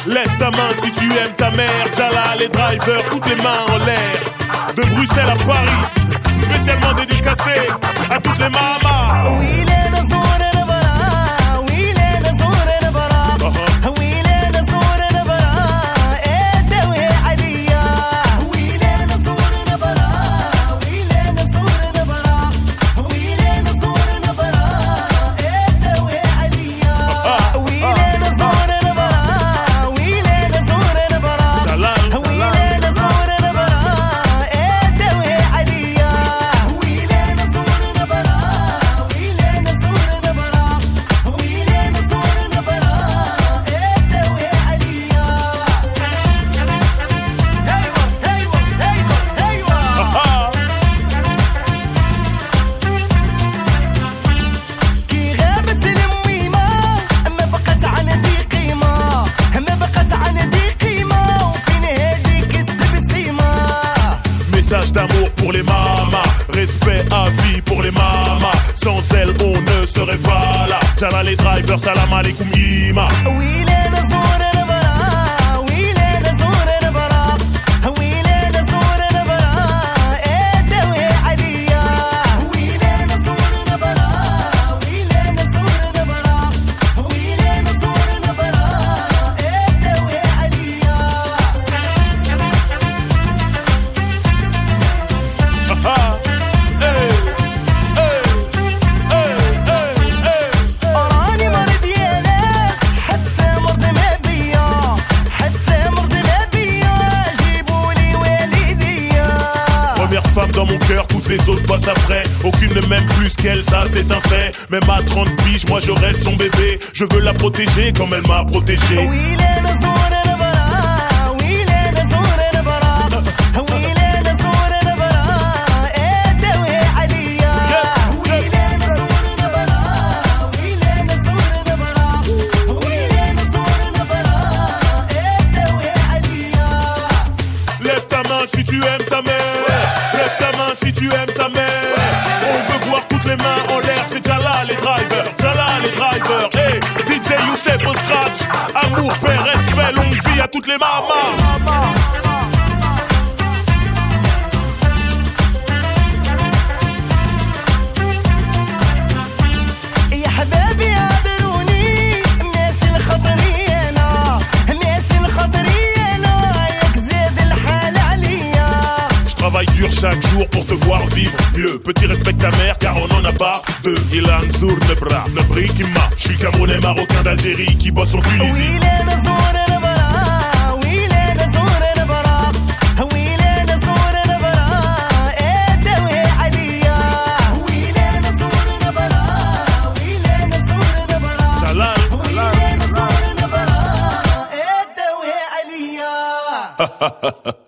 Lève ta main si tu aimes ta mère. Jala, les drivers, toutes les mains en l'air. De Bruxelles à Paris, spécialement dédicacé à toutes les mamas. Oui, les d'amour pour les mamas, respect à vie pour les mamas. Sans elles on ne serait pas là. Jala les drivers, salam alaikum yima. Oui, les femme dans mon cœur, toutes les autres passent après. Aucune ne m'aime plus qu'elle, ça c'est un fait. Même à 30 piges, moi je reste son bébé. Je veux la protéger comme elle m'a protégé. Oui, lève ta main si tu aimes ta mère. Lève ta main si tu aimes ta mère. On veut voir toutes les mains en l'air. C'est Jala les drivers, Jala les drivers. Hey, DJ Youssef au scratch. Amour, paix, respect, longue vie à toutes les mamas. Travaille dur chaque jour pour te voir vivre mieux. Petit respect ta mère car on en a pas deux. Ilan Zour Nebra, Nebri Kima. Je suis Camerounais, Marocain d'Algérie qui bosse en Tunisie. Jalal.